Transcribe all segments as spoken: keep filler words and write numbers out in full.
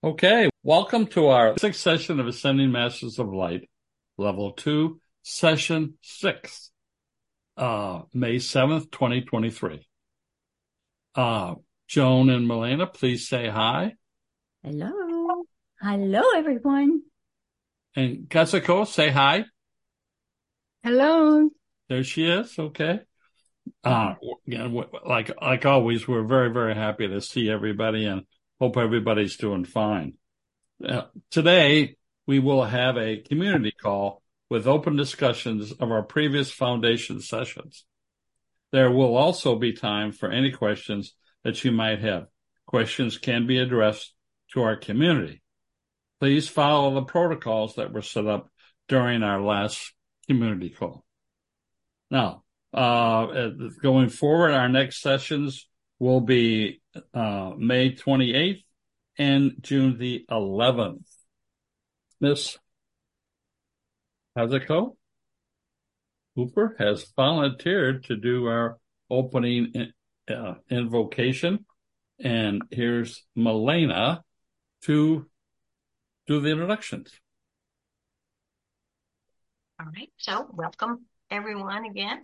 Okay, welcome to our sixth session of Ascending Masters of Light, Level two, Session six, uh, May seventh, twenty twenty-three. Uh, Joan and Milena, please say hi. Hello. Hello, everyone. And Kazuko, say hi. Hello. There she is, okay. Uh, you know, like, like always, we're very, very happy to see everybody and hope everybody's doing fine. Uh, today, we will have a community call with open discussions of our previous foundation sessions. There will also be time for any questions that you might have. Questions can be addressed to our community. Please follow the protocols that were set up during our last community call. Now, uh, going forward, our next sessions will be uh, May twenty-eighth and June the eleventh. Miss Kazuko Hooper has volunteered to do our opening uh, invocation, and here's Milena to do the introductions. All right, so welcome everyone again.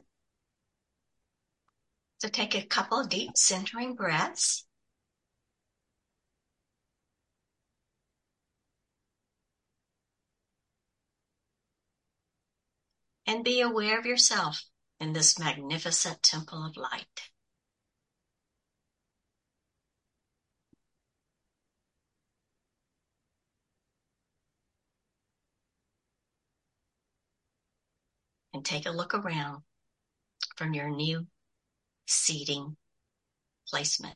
So take a couple of deep centering breaths. And be aware of yourself in this magnificent temple of light. And take a look around from your new seating placement.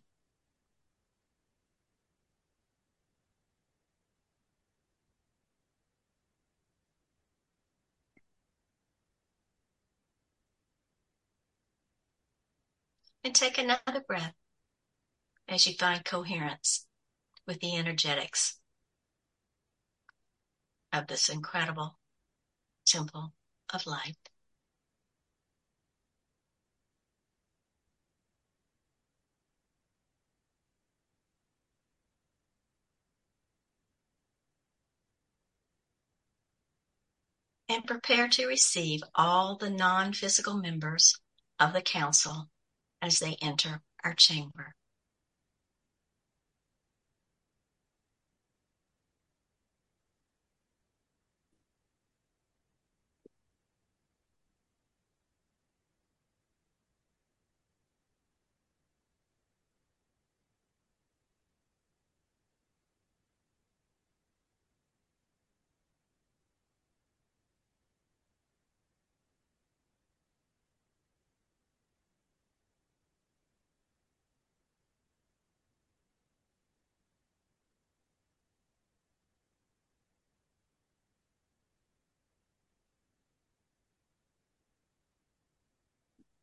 And take another breath as you find coherence with the energetics of this incredible temple of light. And prepare to receive all the non-physical members of the council as they enter our chamber.